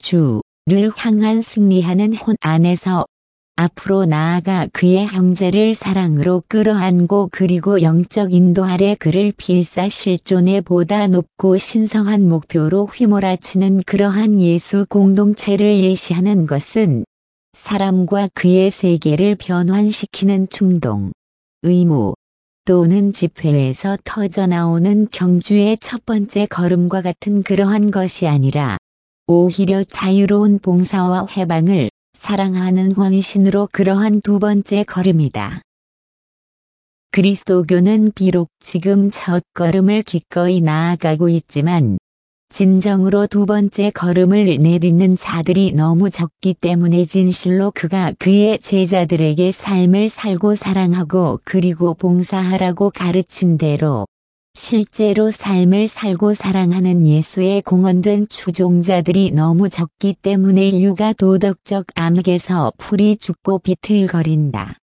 주를 향한 승리하는 혼 안에서 앞으로 나아가 그의 형제를 사랑으로 끌어안고 그리고 영적 인도 아래 그를 필사실존의 보다 높고 신성한 목표로 휘몰아치는 그러한 예수 공동체를 예시하는 것은 사람과 그의 세계를 변환시키는 충동, 의무, 또는 집회에서 터져나오는 경주의 첫 번째 걸음과 같은 그러한 것이 아니라 오히려 자유로운 봉사와 해방을 사랑하는 헌신으로 그러한 두 번째 걸음이다. 그리스도교는 비록 지금 첫 걸음을 기꺼이 나아가고 있지만 진정으로 두 번째 걸음을 내딛는 자들이 너무 적기 때문에 진실로 그가 그의 제자들에게 삶을 살고 사랑하고 그리고 봉사하라고 가르친 대로 실제로 삶을 살고 사랑하는 예수의 공헌된 추종자들이 너무 적기 때문에 인류가 도덕적 암흑에서 풀이 죽고 비틀거린다.